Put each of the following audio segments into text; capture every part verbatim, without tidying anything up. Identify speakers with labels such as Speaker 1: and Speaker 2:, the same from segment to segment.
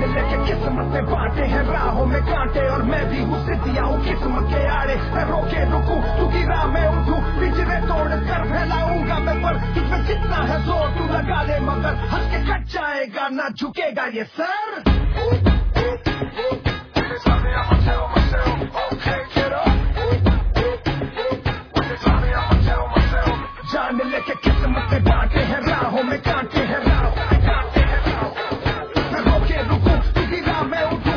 Speaker 1: लेके किस्मत में बांटे हैं राहों में कांटे और मैं भी हूँ सिद्धियाँ हूँ किस्मत के आड़े मैं रोके रुकूं तू गिरा मैं उठूं पिंजरे तोड़ कर फैलाऊंगा मैं पर तुझमें जितना है जोर तू लगा ले मगर हंस के कट जाएगा ना झुकेगा ये सर जान लेके किस्मत में बांटे हैं राहों में कांटे हैं राहों में कांटे हैं राहों मैं रोके रुकूं तू गिरा मैं उठूं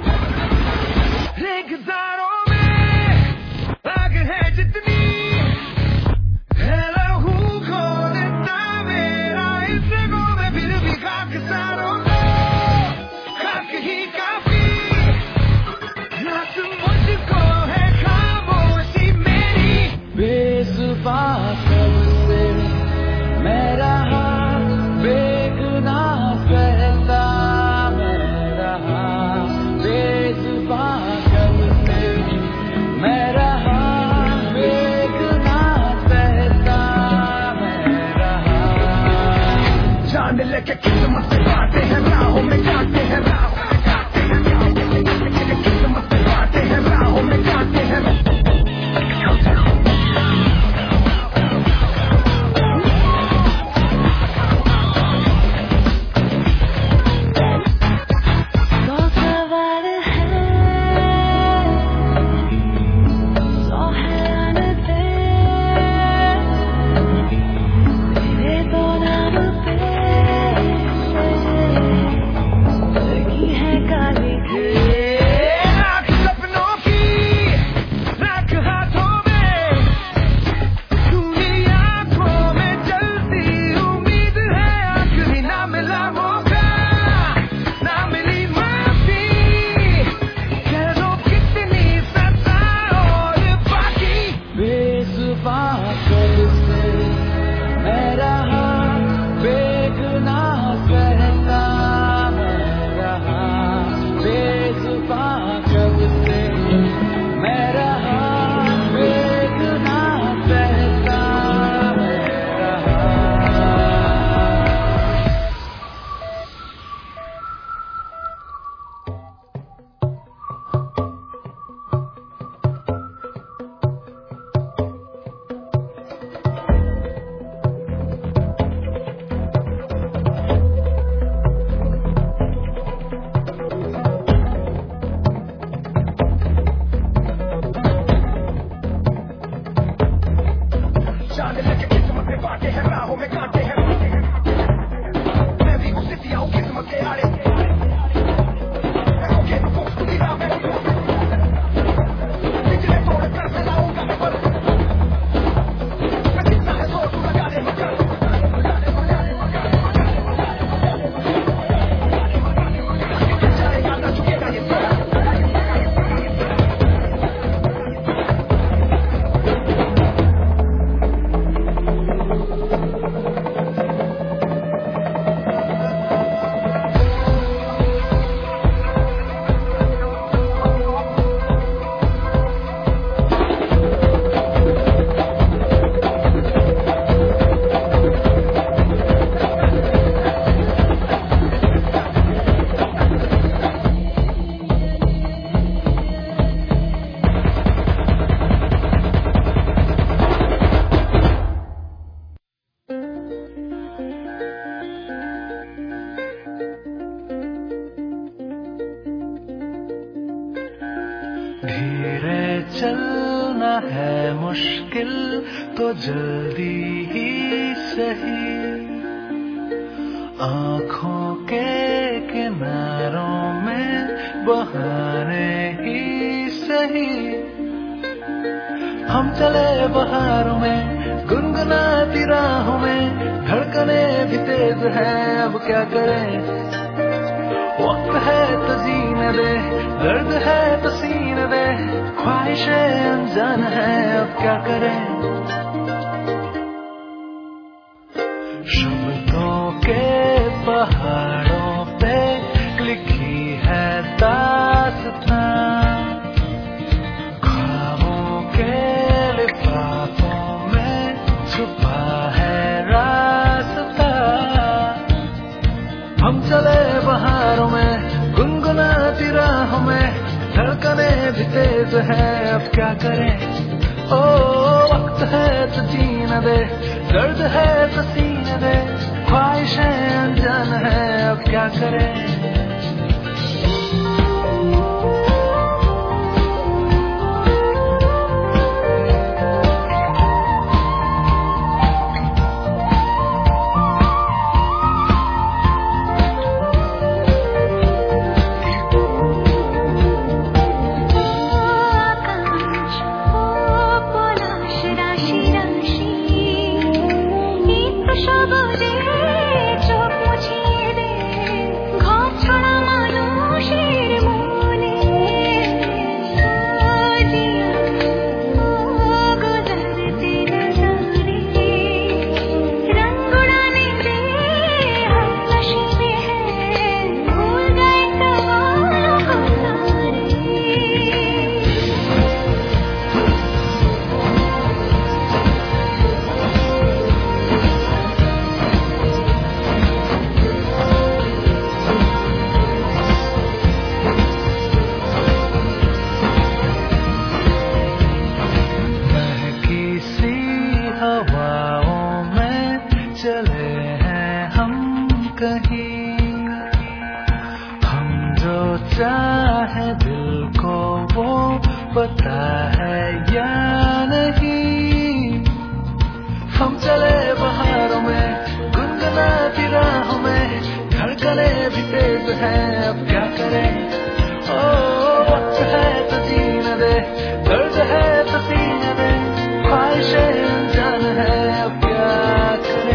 Speaker 1: रेगिस्तानों में आग है जितनी है लहू खो देता मेरा इस गो में फिर भी खाक सारों को खाक ही काफी ना तुम मुझको है खामोशी मेरी बेजुबान मेरा बेगुनाह कहता मेरा बेजुबान कब से मेरा बेगुनाह कहता मेरा जान लेके किस्मत से बांटे हैं राहों में कांटे हैं राहों में कांटे हैं किस्मत से बांटे हैं राहों में कांटे हैं चलना है मुश्किल तो जल्दी ही सही आँखों के किनारों में बहाने ही सही हम चले बहारों में गुनगुनाती राहों में धड़कने भी तेज है अब क्या करें वक्त है तो जीने दे दर्द है तो सीने दे ख्वाहिशें अनजान है अब क्या करें शब्दों के पहाड़ों पे लिखी है दास्तां ख्वाबों के लिफाफों में छुपा है रास्ता हम चले बहारों में तेज है, अब क्या करें। ओ वक्त है तो जीने दे, दर्द है तो सीने दे, ख्वाहिशें अनजान है, अब क्या करें। चाहे दिल को वो पता है या नहीं, हम चले बहारों में गुनगुनाती राहों में, धड़कने भी तेज है, अब क्या करें। ओ वक्त है तो जीने दे, दर्द है तो सीने दे, ख्वाहिशें अनजान है, अब क्या करें।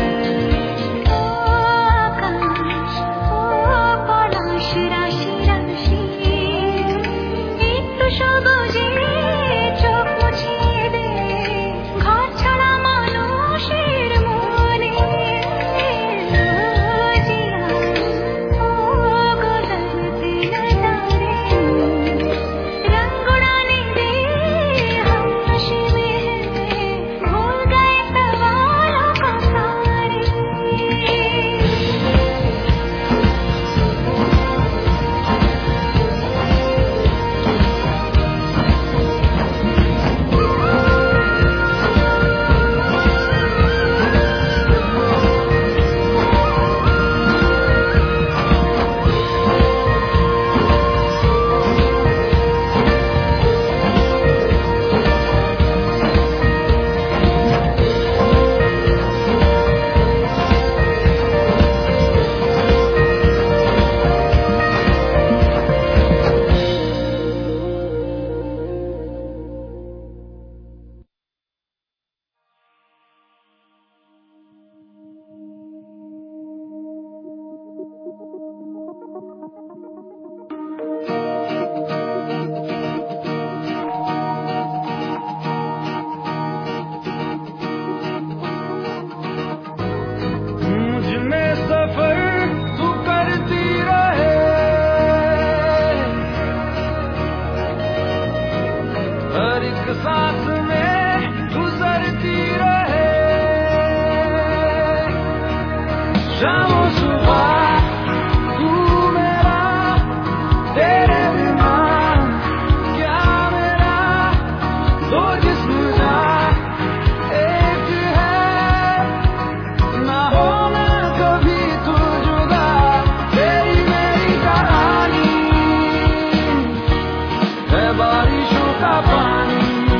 Speaker 1: सांस में गुजरती रहे, शाम सुबह तू मेरा, तेरे बिना क्या मेरा, दो जिस्म जा एक है, ना होना कभी तू जुदा, तेरी मेरी कहानी है बारिशों का पानी।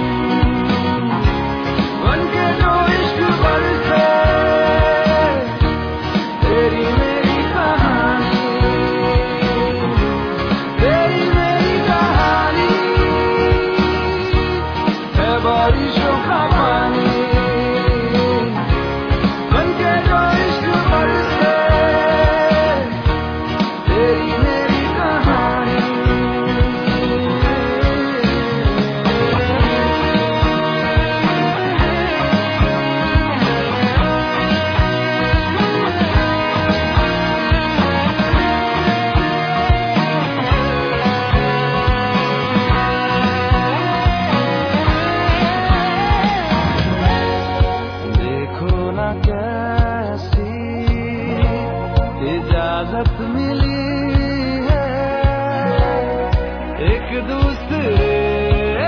Speaker 1: इजाजत मिली है एक दूसरे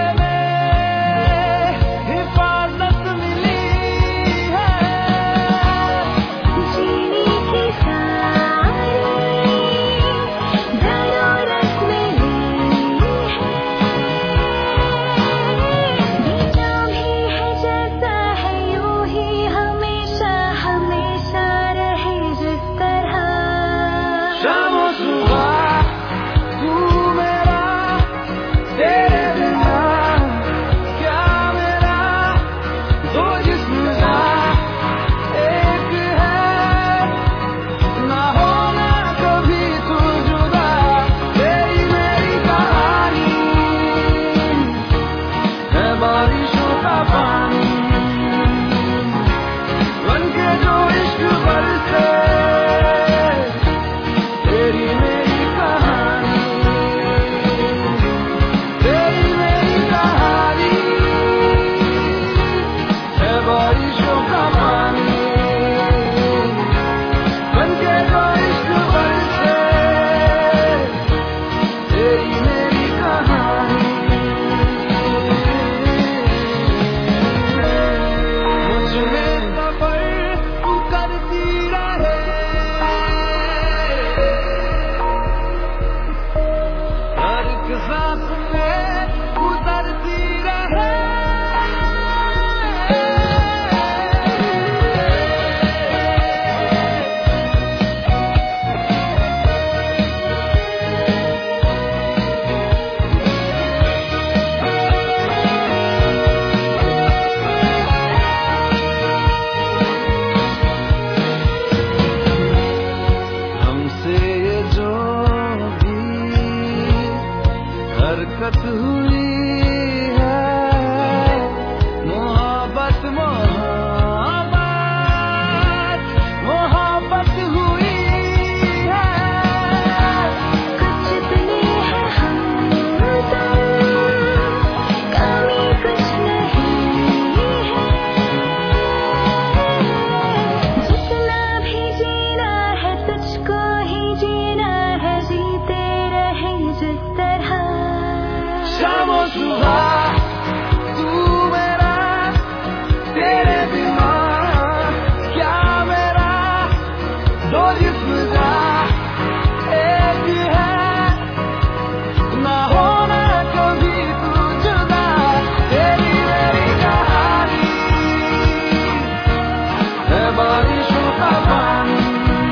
Speaker 1: बारिशों का पानी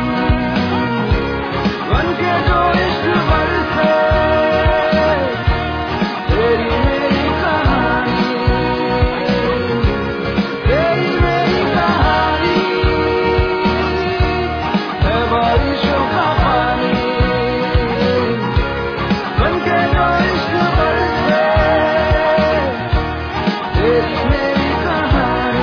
Speaker 1: बन के जो इश्क बरसे, तेरी मेरी कहानी, तेरी मेरी कहानी है बारिशों का पानी बन के जो इश्क बरसे, तेरी मेरी कहानी।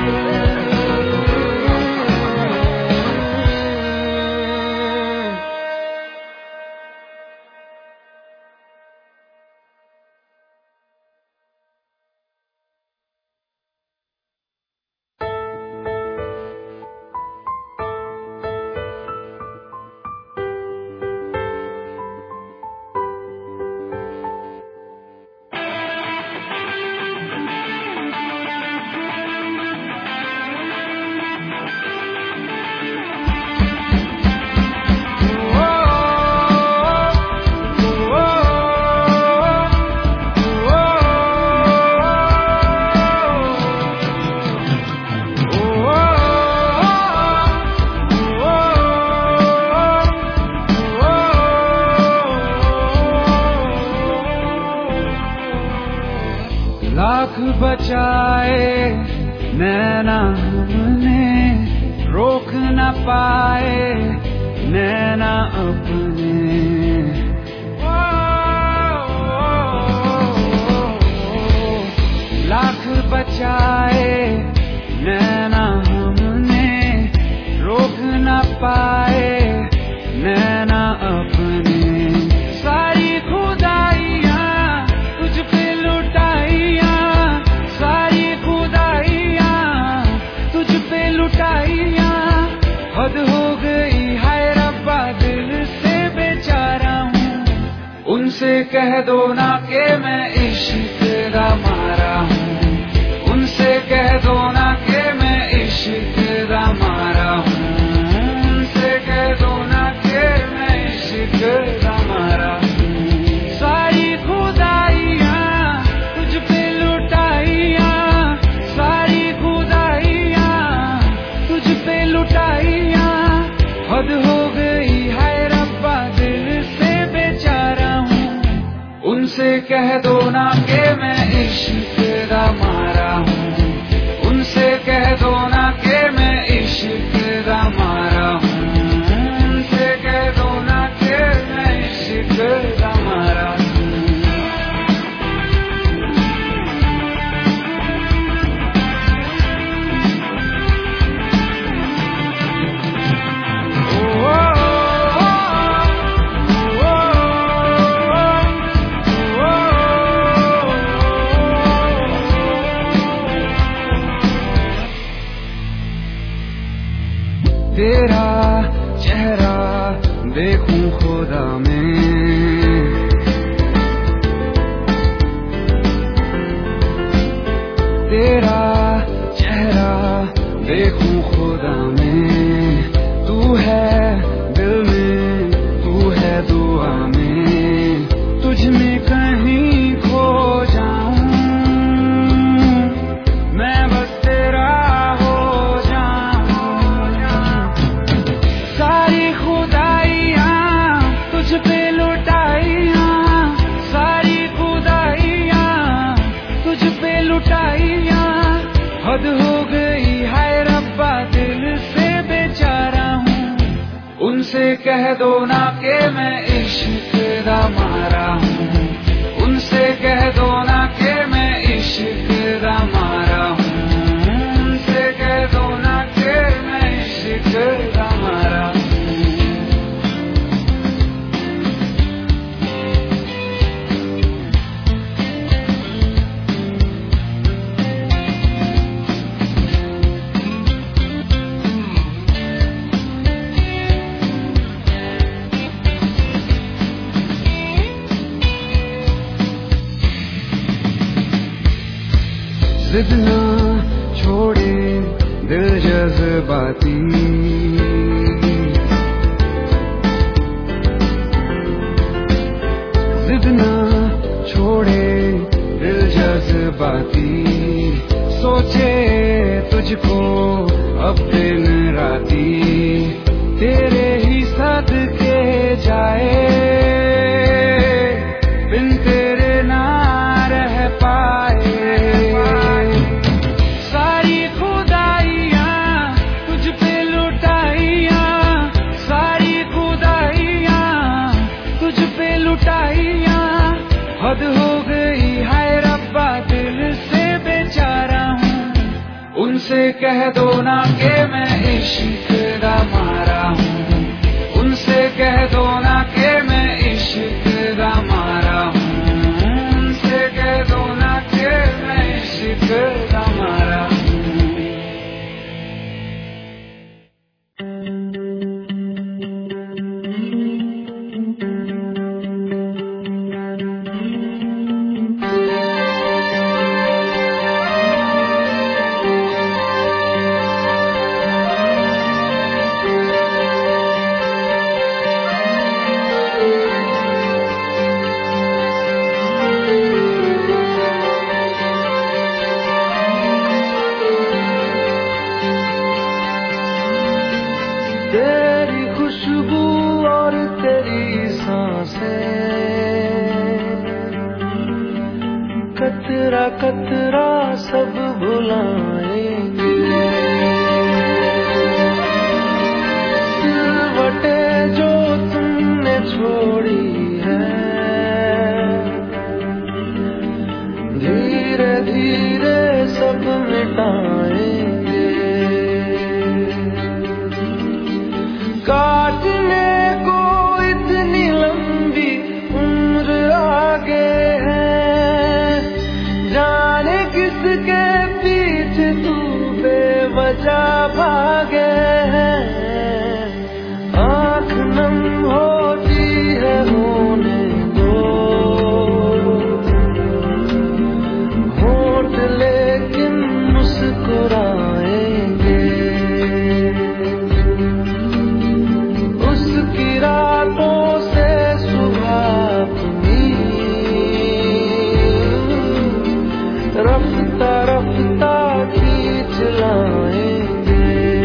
Speaker 1: लाख बचाए नैना हमने, रोक न पाए नैना अपने। लाख बचाए नैना हमने, रोक न पाए नैना अपने। सारी खुदाइयाँ तुझ पे लुटाइयाँ, सारी खुदाइयाँ तुझ पे लुटाइयाँ। हद हो गई हाय रब्बा, दिल से बेचारा हूँ। उनसे कह दो ना कि मैं इश्क का मारा हूँ, उनसे कह दो ना कि मैं इश्क का मारा हूँ, उनसे कह दो ना कि मैं इश्क का मारा हूँ। सारी खुदाइयाँ तुझ पे लुटाइयाँ, सारी खुदाइयाँ तुझ पे लुटाइयाँ। हद हो गई हाय रब्बा, दिल से बेचारा हूँ। उनसे कह दो ना कि मैं इश्क का मारा हूँ, उनसे कह दो ना कि मैं इश्क का मारा हूँ, उनसे कह दो ना कि मैं इश्क का मारा हूँ। तेरा चेहरा देखूं खुदा में, तेरा चेहरा देखूं खुदा में। तू है दिल में, तू है दुआ में, तुझ में कहीं खो जाऊं मैं, बस तेरा हो जाऊं। सारी खुदाइयाँ तुझ पे लुटाइयाँ, सारी खुदाइयाँ तुझ पे लुटाइयाँ। हद हो गई हाय रब्बा, दिल से बेचारा हूँ। उनसे कह दो ना कि मैं इश्क का मारा हूँ, उनसे कह दो ना कि मैं इश्क का मारा हूँ, उनसे कह दो ना कि मैं इश्क का मारा हूँ। जिद ना छोड़े दिल जज्बाती, जिद ना छोड़े दिल जज्बाती। सोचे तुझको अब दिन जाती तेरे ही सदके जाए, बिन तेरे ना रह पाए। सारी खुदाइयाँ तुझ पे लुटाइयाँ, सारी खुदाइयाँ तुझ पे लुटाइयाँ, हद हो गई है रब्बा दिल से बेचारा हूँ। उनसे कह दो ना कि मैं इश्क का मारा हूँ, उनसे कह दो ना कि मैं इश्क का मारा हूँ, उनसे कह दो ना कि मैं इश्क का मारा हूँ। तेरी खुशबू और तेरी सांसें कतरा कतरा सब भुलाएंगे। सिलवटे जो तुमने छोड़ी है, धीरे धीरे सब मिटाएंगे। काटने को इतनी लंबी उम्र आगे है, जाने किसके पीछे तू बेवजह भागे है। आँख नम होती है होने दो, होठ लेकिन मुस्कुराएंगे। उसकी रातों से सुबह अपनी रफ्ता रफ्ता खींच लाएंगे।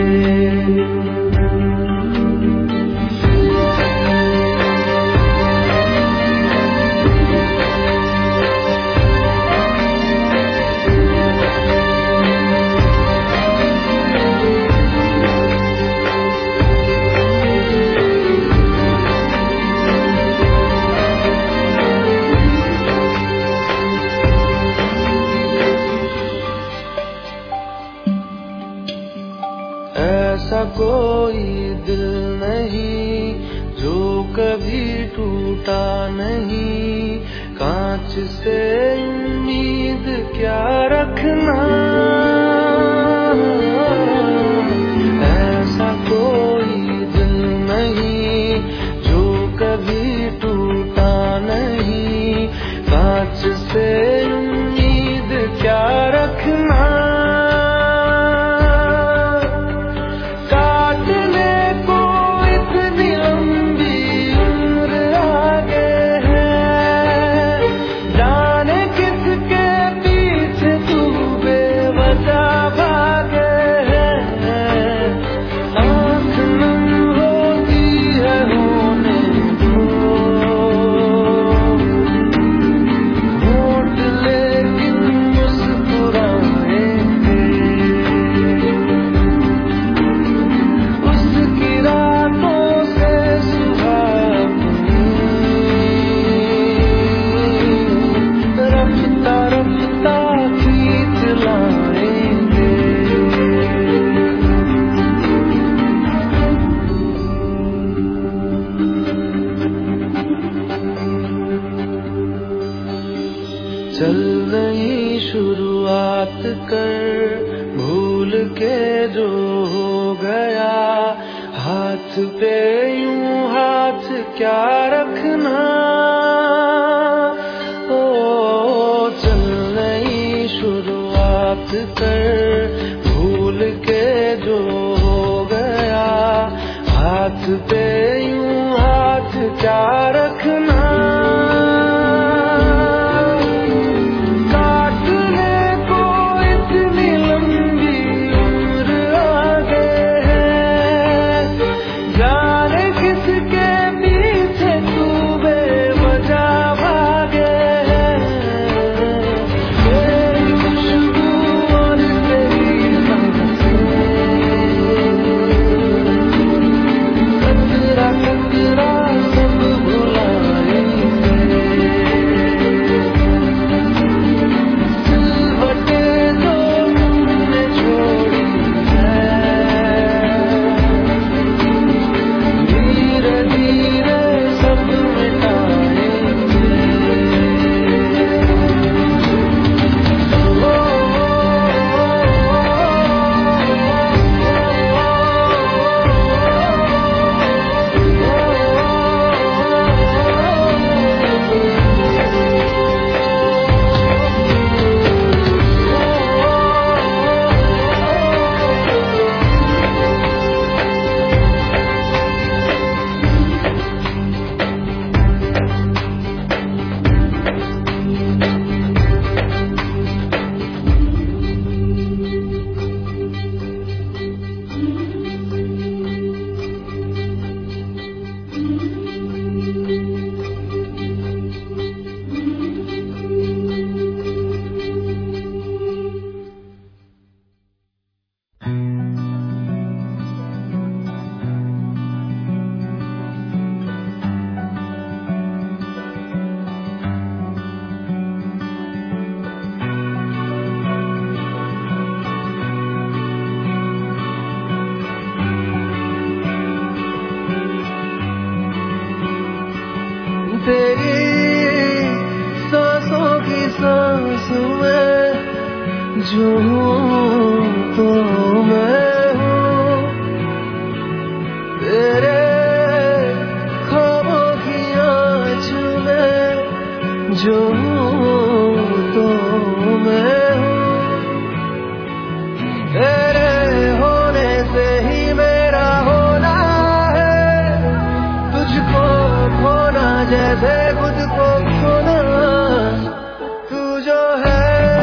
Speaker 1: ऐसा कोई दिल नहीं जो कभी टूटा नहीं, कांच से उम्मीद क्या रखना। ऐसा कोई दिल नहीं जो कभी टूटा नहीं, कांच से उम्मीद क्या रखना। चल नई शुरुआत कर, भूल के जो हो गया, हाथ पे यूं हाथ क्या रखना। ओ चल नई शुरुआत कर, भूल के जो हो गया, हाथ पे यूं हाथ क्या रखना। काटने को इतनी लंबी उम्र आगे है, जो हूँ तो मैं हूँ, तेरे ख्वाबों की आँच में जो हूँ तो मैं हूँ, तेरे होने से ही मेरा होना है, तुझको खोना जैसे खुद को खोना, तू जो है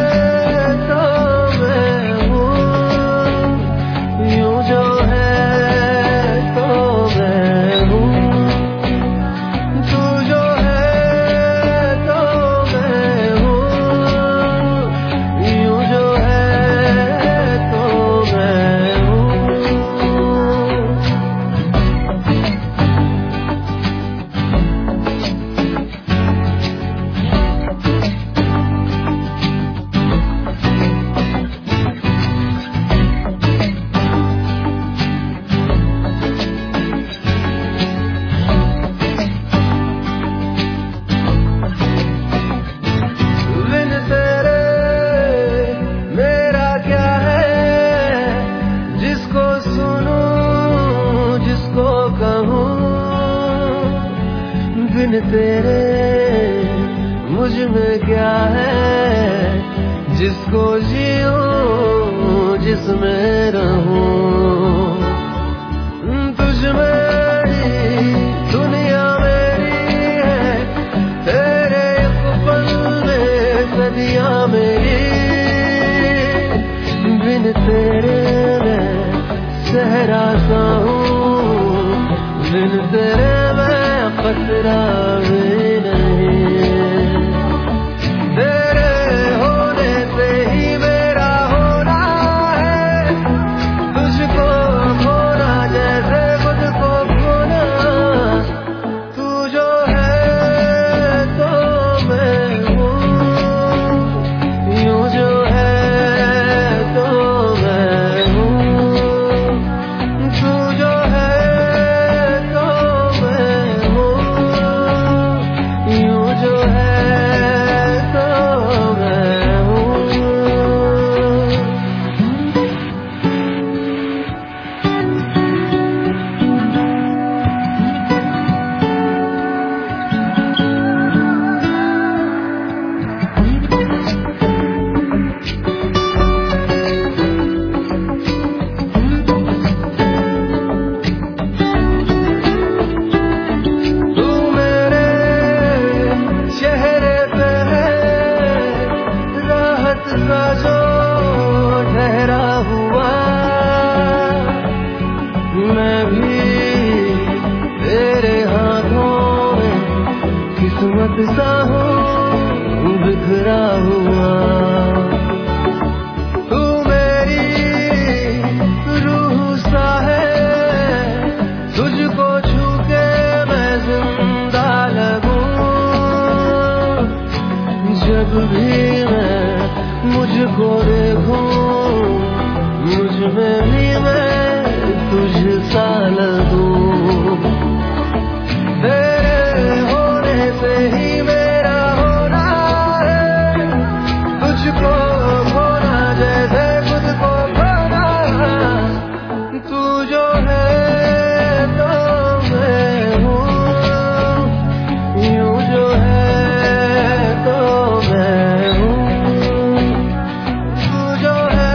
Speaker 1: बिन तेरे मुझ में क्या है, जिसको जीऊं जिसमें रहूं, तुझ में दुनिया मेरी है, तेरे एक पल में सदियां मेरी, बिन तेरे मैं सहरा सा हूँ, बिन तेरे मैं खतरा भी नहीं, तेरे होने से ही मेरा होना है, तुझको खोना जैसे खुद को खोना, तू जो है तो मैं हूँ, यूं जो है तो मैं हूँ, तू जो है मैं भी तेरे हाथों में किस्मत सा हूँ बिखरा हुआ, तू मेरी रूह सा है, तुझको छू के मैं जिंदा लगूं, जब भी मैं मुझको देखूं, मुझ में भी मैं तुझ सा लगूं, तेरे होने से ही मेरा होना है, तुझको खोना जैसे खुद को खोना, तू जो है तो मैं हूँ, यूं जो है तो मैं हूँ, तू जो है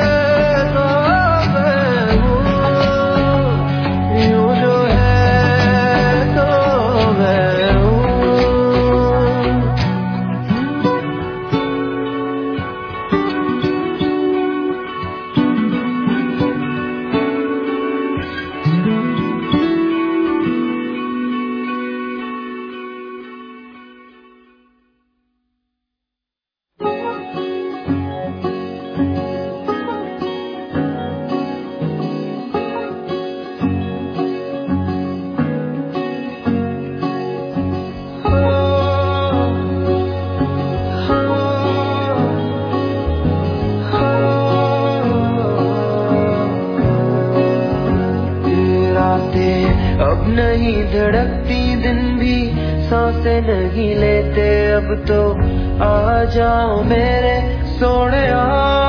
Speaker 1: अब नहीं धड़कती दिन भी सांसें नहीं लेते अब तो आ जाओ मेरे सोनिया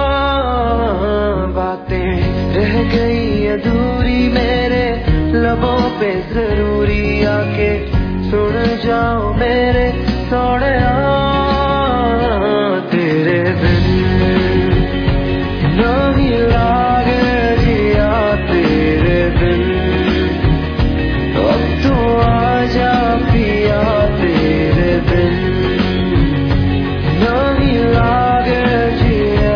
Speaker 1: बातें रह गई अधूरी मेरे लबों पे जरूरी आके सुन जाओ मेरे सोनिया तेरे बिन नहीं लागे जिया तेरे बिन अब तो आजा पिया तेरे बिन नहीं लागे जिया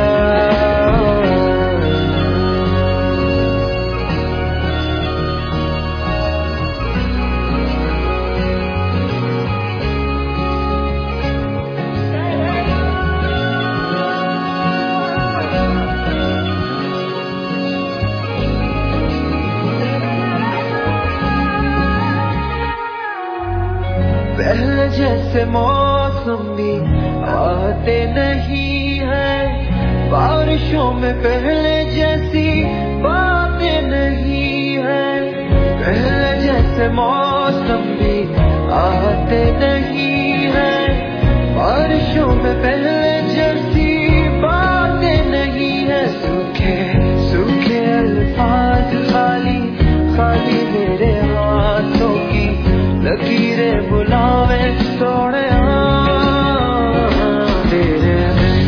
Speaker 1: पहले जैसे मौसम भी आते नहीं है बारिशों में पहले जैसी बातें नहीं है पहले जैसे मौसम भी आते नहीं है बारिशों में पहले जैसी बातें नहीं है सूखे सूखे अल्फाज खाली खाली मेरे हाथों की लकीरें बुलावे सोनिया तेरे बिन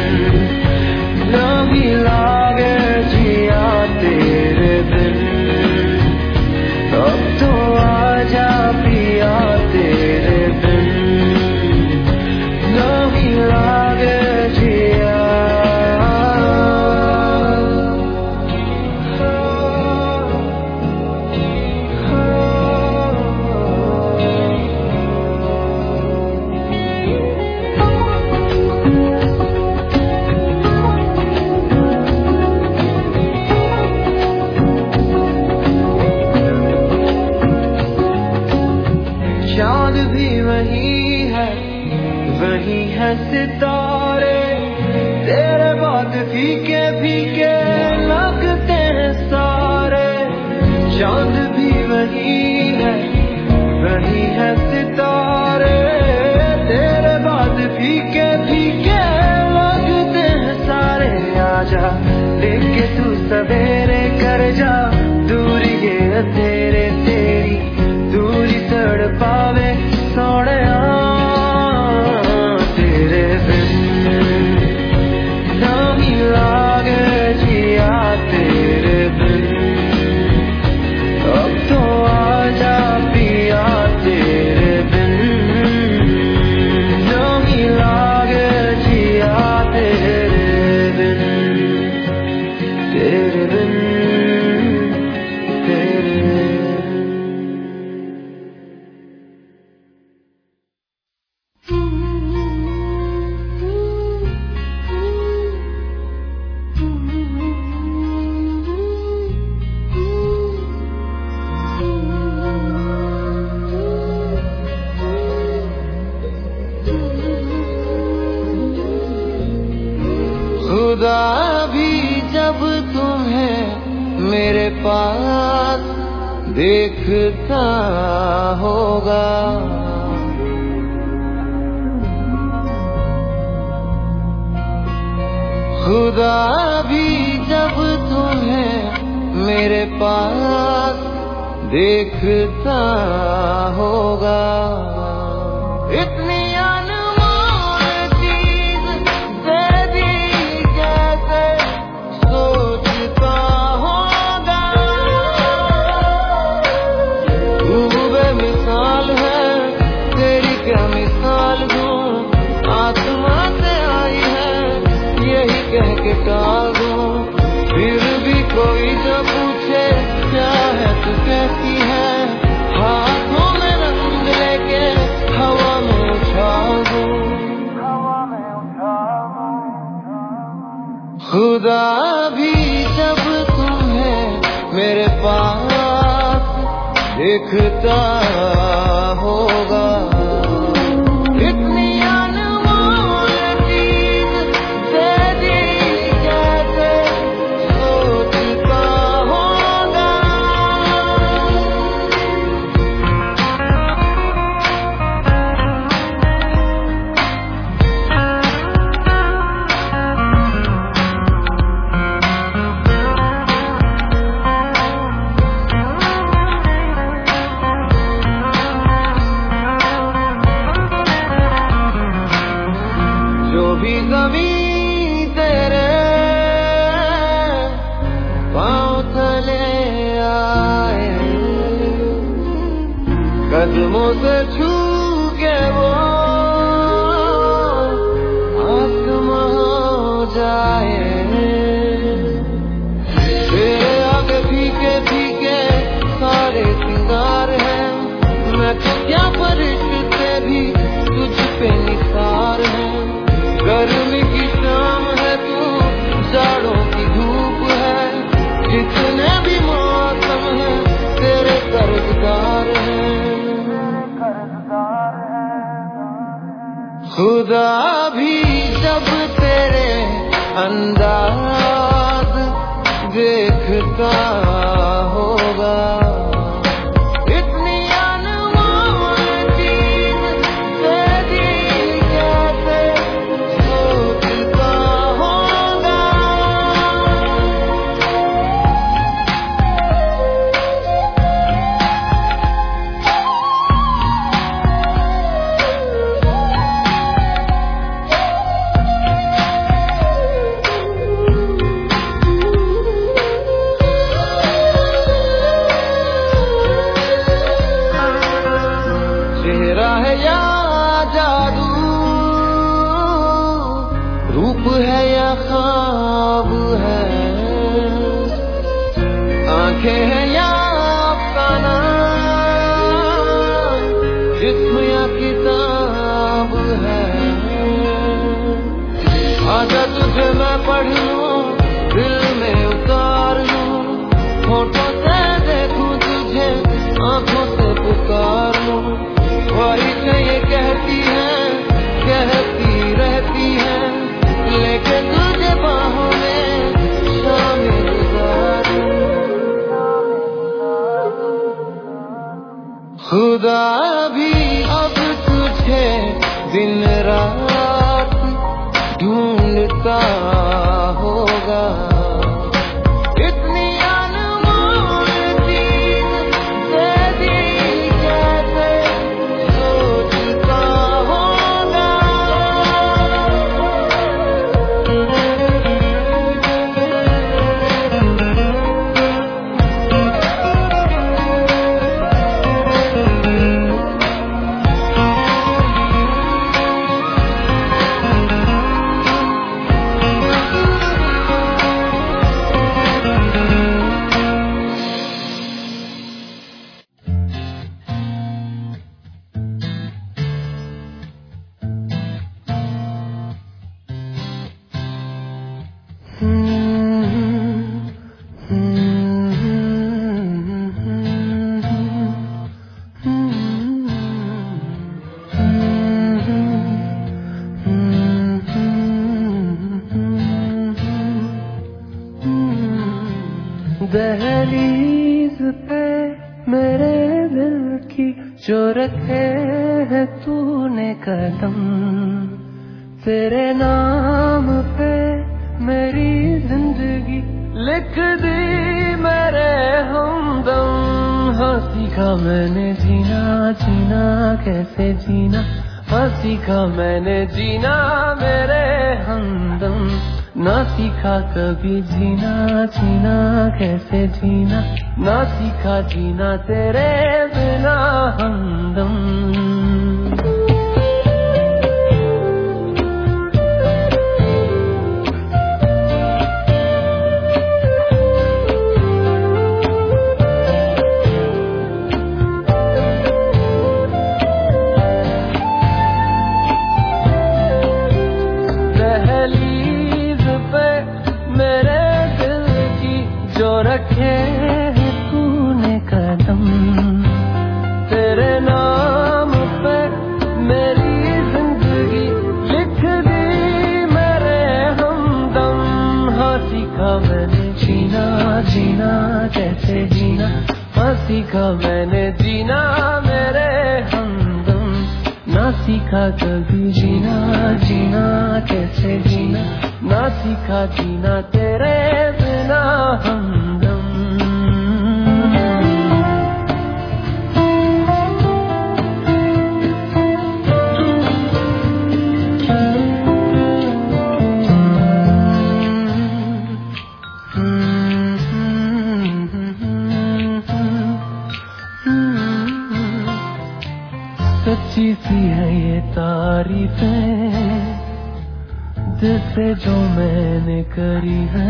Speaker 1: नहीं लागे जिया तेरे बिन अब तो आजा पिया तेरे बिन नहीं लागे जिया चाँद भी वही है वही है सितारे तेरे बाद फीके फीके लगते हैं सारे चाँद भी वही है वही है सितारे तेरे बाद फीके फीके लगते हैं सारे आजा लेके तू सवेरे कर जा दूरी ये अंधेरे तेरी दूरी तड़पावे सोनिया तेरे बिन नहीं लागे जिया तेरे बिन अब तो आजा पिया तेरे बिन नहीं लागे जिया तेरे बिन तेरे बिन तेरे खुदा भी जब तुम्हें मेरे पास देखता होगा खुदा भी जब तुम्हें मेरे पास देखता होगा इतनी टाल दूं फिर भी कोई न पूछे क्या है तू कैसी है हाथों में रंग लेके हवा में उछाल दूं खुदा भी जब तुम्हें मेरे पास देखता होगा खुदा भी जब तेरे अंदाज देखता होगा, इतनी अनमोल चीज तेरी कैसे सोचता होगा। चेहरा है या जादू, रूप है या ख्वाब है, आंखें हैं या अफसाना, जिस्म या किताब है। आजा तुझे मैं पढ़ लूं, दिल में उतार लूं, होठों से देखूं तुझे, आंखों से पुकार लूं। ख्वाहिशें ये कहती हैं, कहती रहती हैं, लेकिन तुझे बाहों में शामिल गुजारूं। खुदा भी अब तुझे दिन रात ढूंढता होगा, इतनी अनमोल चीज तेरी कैसे सोचता होगा। दहलीज पे मेरे दिल की जो रखे है तूने कदम, तेरे नाम पे मेरी जिंदगी लिख दी मेरे हमदम। हाँ सीखा मैंने जीना, जीना कैसे जीना, हाँ सीखा मैंने जीना मेरे हमदम। ना सीखा कभी जीना, जीना कैसे जीना, ना सीखा जीना तेरे बिना हमदम। रखे है तूने कदम, तेरे नाम पे मेरी जिंदगी लिख दी मेरे हमदम। हाँ सीखा मैंने जीना, जीना कैसे जीना, हाँ सीखा मैंने जीना मेरे हमदम। ना सीखा कभी जीना, जीना कैसे जीना, ना सीखा जीना तेरे बिना हमदम। सच्ची सी है ये तारीफें दिल से जो मैंने करी है,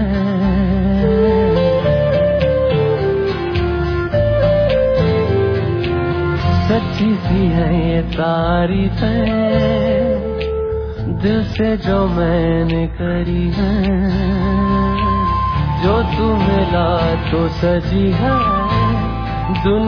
Speaker 1: सच्ची सी है ये तारीफें दिल से जो मैंने करी है। जो तू मिला तो सजी है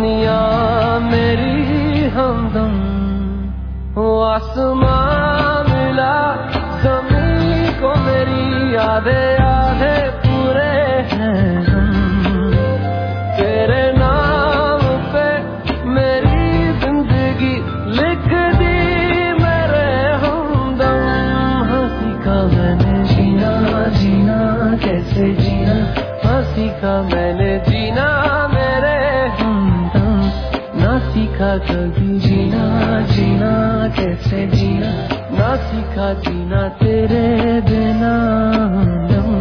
Speaker 1: दुनिया मेरी हमदम। वो आसमां मिला ज़मीन को मेरी आधे आधे पूरे हैं हम। तेरे नाम पे मेरी जिंदगी लिख दी मेरे हमदम। हाँ सीखा मैंने जीना जीना कैसे जीना, हाँ सीखा मैंने जीना मेरे हमदम। ना सीखा कभी जीना जीना कैसे जीना, ना सीखा जीना तेरे बिना हमदम।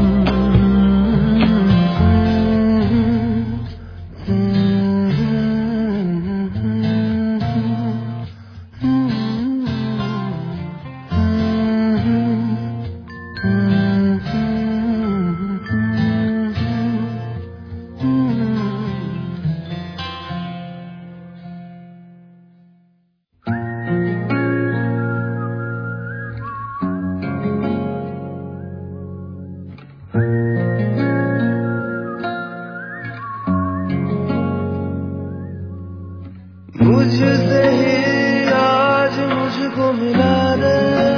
Speaker 1: मुझसे ही आज मुझको मिला दे,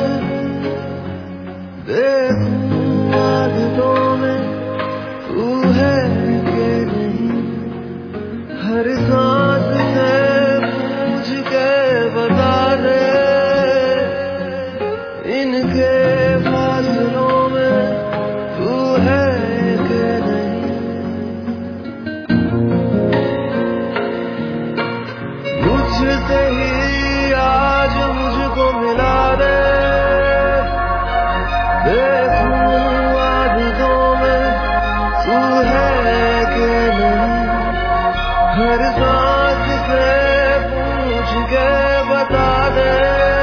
Speaker 1: देखूं आदतों में तू है कि नहीं। हर सांस से पूछ के बता दे, इनके फासलों में तू है कि नहीं। मुझसे ही आज मुझको मिला दे, देखूं आदतों में तू है कि नहीं। हर सांस से पूछ के बता दे,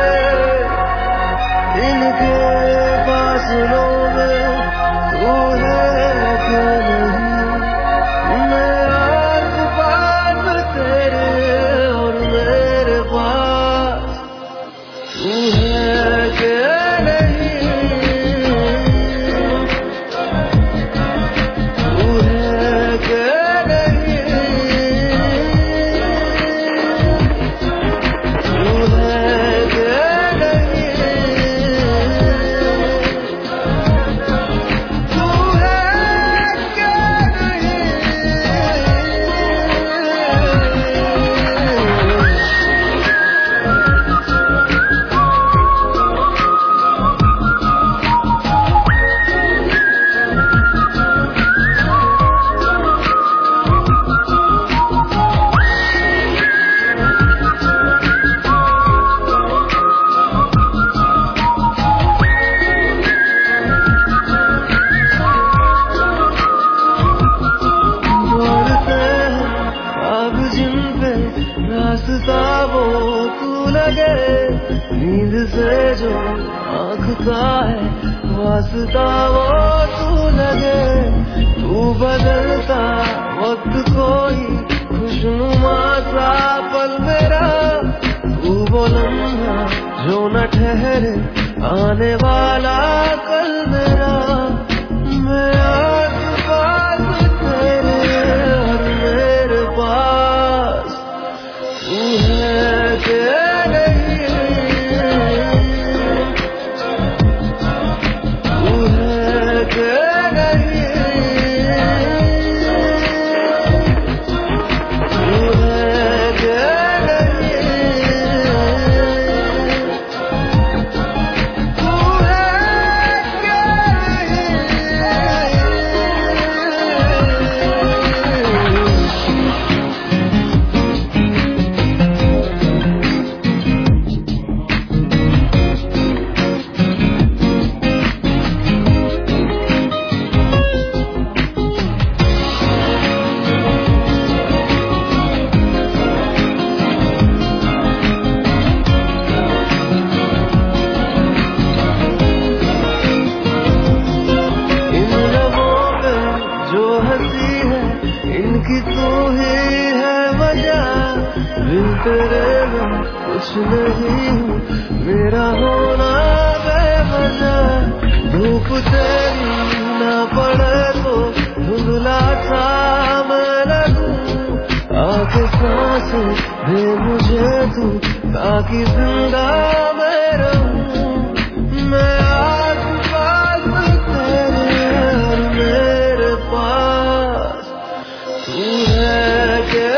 Speaker 1: इनके फासलों में तू है कि नहीं। मैं आस पास तेरे और मेरे पास तू है कि नहीं। तू है कि नहीं। तू है कि नहीं। तू है कि नहीं। दौड़ते हैं अब जिन पे रास्ता वो तू लगे, नींद से जो आँख का है वास्ता वो तू लगे। तू बदलता वक्त कोई खुशनुमा सा पल मेरा, तू वो लम्हा जो न ठहरे आने वाला कल मेरा। मैं आस पास तेरे और मेरे पास तू है कि नहीं। तू है कि नहीं। तू है कि नहीं। तू है कि इन लबों पे जो हंसी है इनकी तू ही है वजह। बिन तेरे मैं कुछ नहीं हूँ, मेरा होना बेवजह। धूप तेरी ना पड़े तो धुंधला सा मैं लगूं, आके सांस दे मुझे तू ताकि जिंदा मैं रहूं। मैं आज पास तेरे और मेरे पास तू है के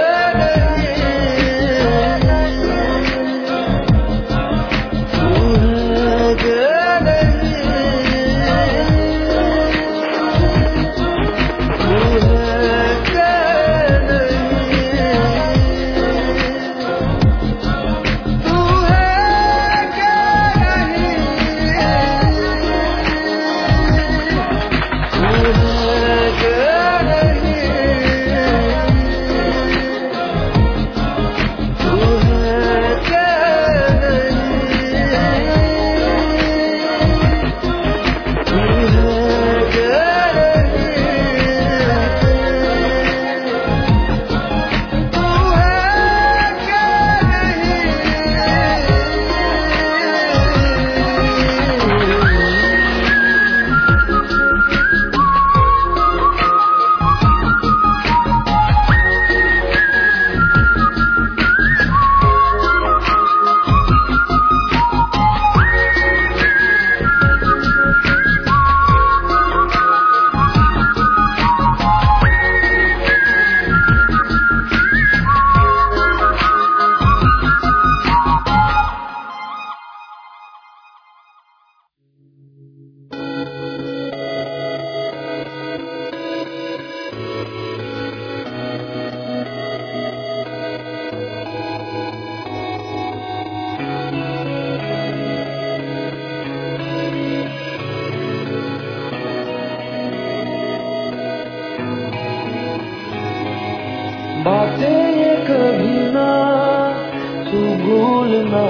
Speaker 1: बातें ये कभी ना तू भूलना,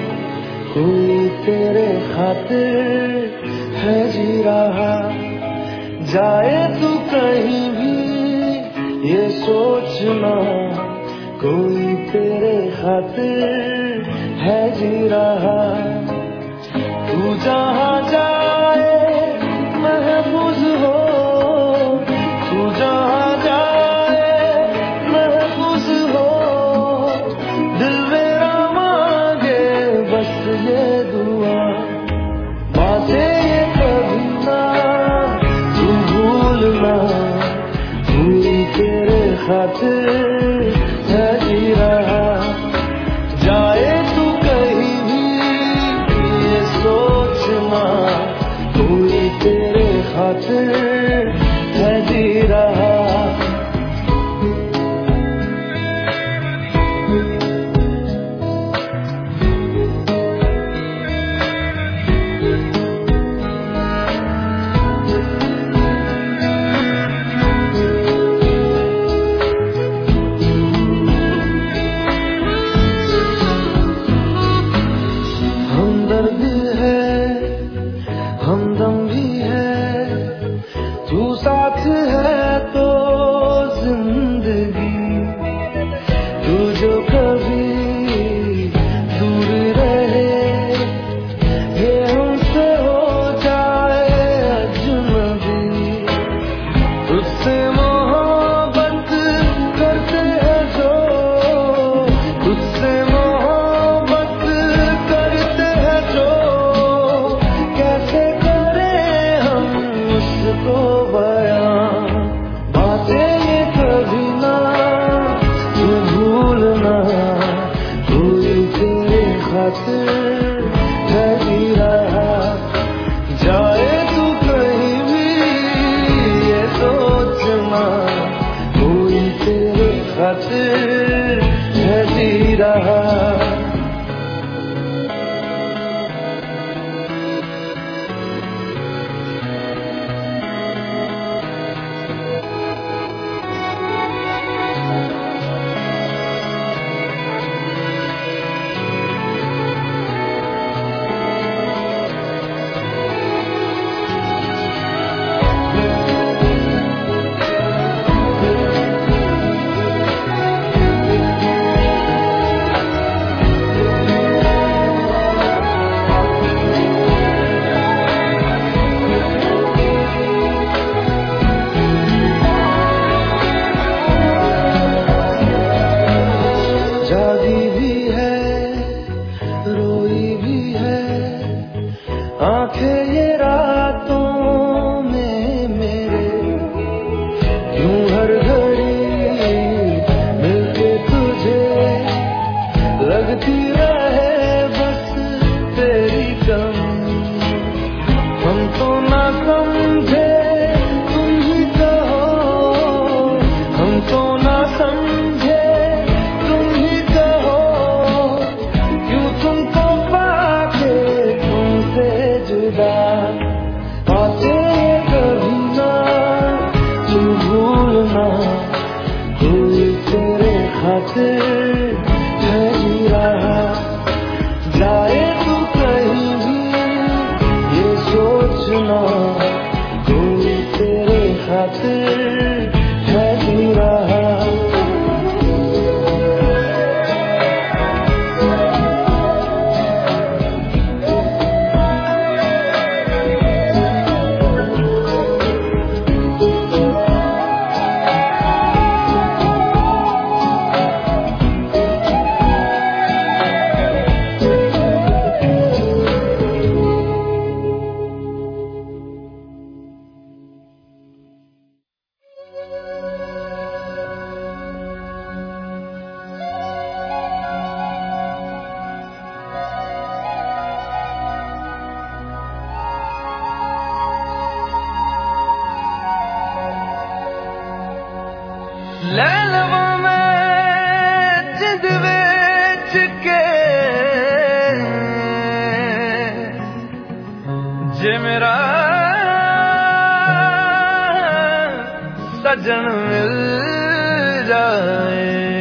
Speaker 1: कोई तेरे खातिर है जी रहा। जाए तू कहीं भी ये सोचना, कोई तेरे खातिर है जी रहा। तू जहाँ जाए महफूज हो, तू जहाँ खातिर है जी रहा। जाए तू कहीं भी ये सोचना, कोई तेरे खातिर है जी रहा। हमदम भी है, तू साथ है तो जिंदगी। तू जो कभी दूर रहे, ये हमसे हो जाए अजनबी। तुझसे मोहब्बत करते हैं जो, तुझसे मोहब्बत करते हैं जो, कैसे उसको बयां। बातें ये कभी ना तू भूलना, कोई तेरे खातिर है जी रहा। जाए तू कहीं भी ये सोचना, कोई तेरे खातिर है जी रहा। खातिर है जी रहा। जाए तू कहीं भी ये सोचना, कोई तेरे खातिर है जी रहा। लैलवा में जिद बेच के जे मेरा सजन मिल जाए।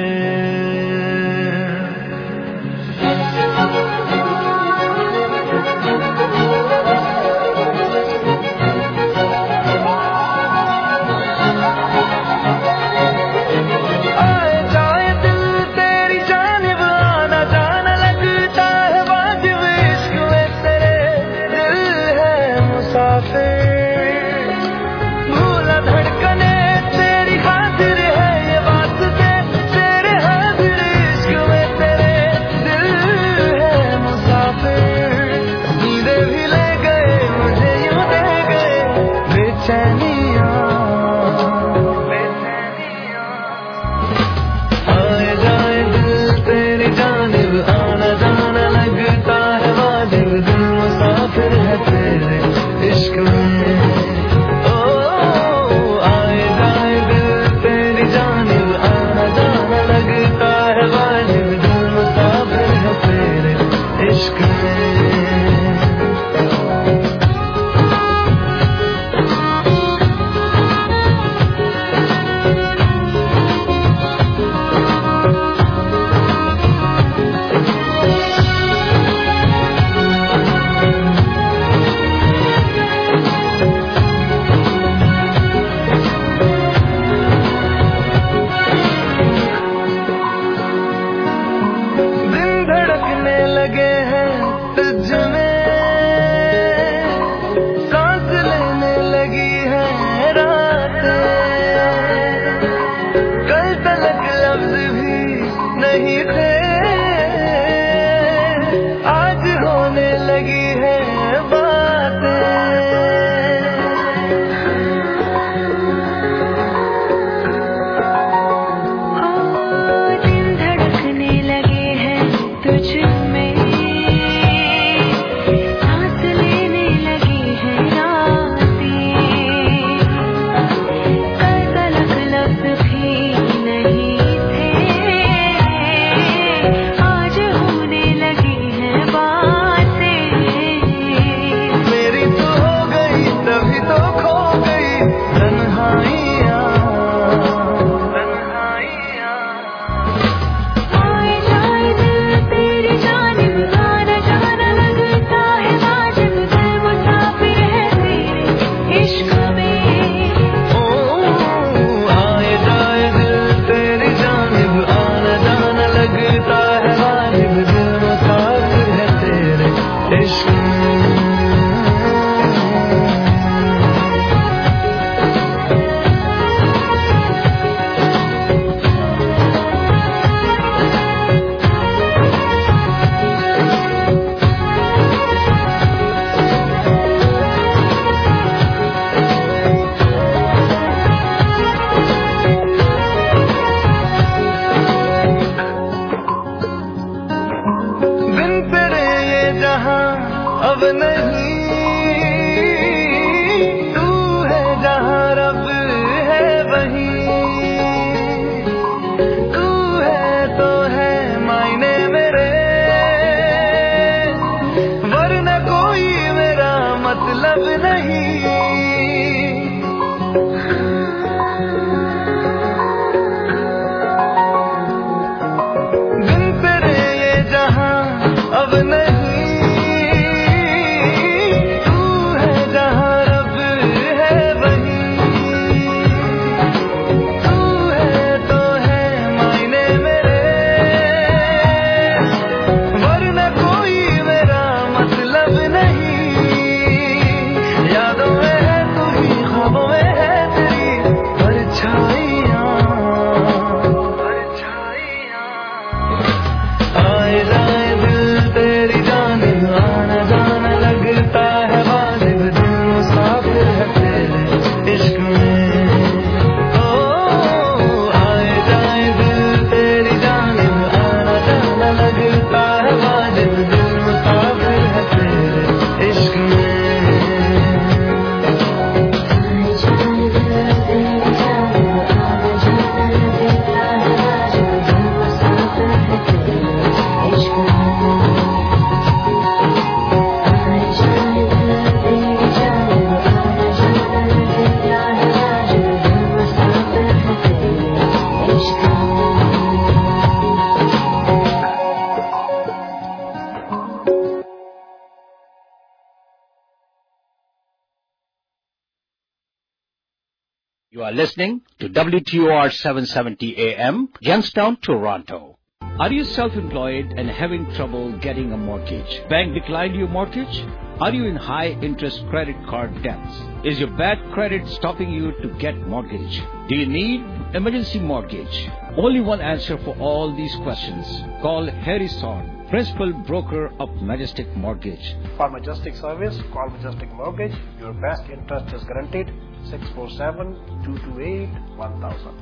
Speaker 1: भूला धड़कने तेरी खातिर है ये बात से, तेरे हाजिर इश्क में तेरे दिल है मुसाफिर। नींदे भी ले गए मुझे यूं दे गए बेचैनियां बेचैनियां। आए जाए दिल तेरी जानिब आना जाना लगता है वाजिब, दिल मुसाफिर है तेरे इश्क में। लगे हैं तुझ में सांस लेने लगी है रातें, कल तलक लफ्ज भी नहीं थे आज होने लगी है बातें।
Speaker 2: दिल धड़कने लगे हैं तुझ में,
Speaker 1: अब नहीं तू है जहाँ रब है वहीं, तू है तो है मायने मेरे, वरना कोई मेरा मतलब नहीं।
Speaker 3: You are listening to W T O R seven seventy A M, Youngstown, Toronto. Are you self-employed and having trouble getting a mortgage? Bank declined your mortgage? Are you in high-interest credit card debts? Is your bad credit stopping you to get mortgage? Do you need emergency mortgage? Only one answer for all these questions. Call Harry Son, Principal Broker of Majestic Mortgage.
Speaker 4: For Majestic Service, call Majestic Mortgage. Your best interest is guaranteed. six four seven, two two eight, one thousand.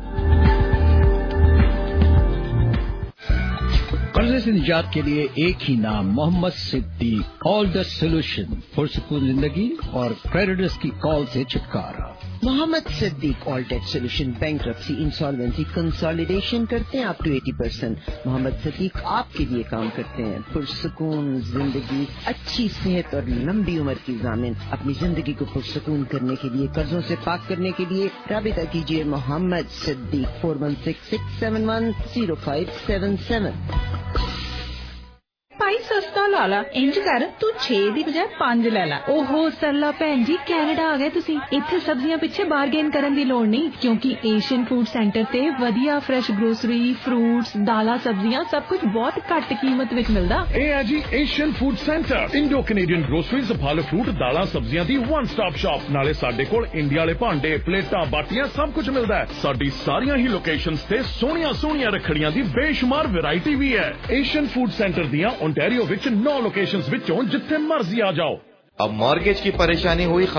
Speaker 3: कर्जे से निजात के लिए एक ही नाम, Mohammed Siddique. All the solution, पुरसुकून जिंदगी और क्रेडिटर्स की कॉल से छुटकारा।
Speaker 5: Mohammed Siddique all debt solution, bankruptcy, insolvency, consolidation करते हैं अप टू अस्सी परसेंट। मोहम्मद सिद्दीक आपके लिए काम करते हैं। पुरसुकून जिंदगी, अच्छी सेहत और लंबी उम्र की ज़ामिन। अपनी जिंदगी को पुरसुकून करने के लिए, कर्जों से पाक करने के लिए राबिता कीजिए Mohammed Siddique four one six six seven one zero five seven seven.
Speaker 6: भाई सस्ता ला ला, इंज कर तू छे दी बजाय पांच ले ला। ओहो सरला भैन जी, कैनेडा आ गए तुसी। इत्थे सब्जियां पिछे बारगेन करन दी लोड़ नहीं, क्योंकि एशियन फूड सेंटर ते वधिया फ्रेश ग्रोसरी, फ्रूट्स, दाला, सब्जियां सब कुछ बहुत घट कीमत विच मिलदा।
Speaker 7: ए है जी Asian food centre, Indo Canadian groceries, फल फ्रूट, दाला, सब्जियां दी वन स्टॉप शॉप। नाले साडे कोल इंडिया वाले भांडे, प्लेटां, बाटियां सब कुछ मिलदा है। साडी सारियां ही लोकेशंस ते सोहणियां सोहणियां रखड़ियां दी बेशुमार वैरायटी भी है। एशियन फूड सेंटर दियां ओंटारियो विच नौ लोकेशंस विचों जिथे मर्जी आ जाओ।
Speaker 8: अब मॉर्गेज की परेशानी हुई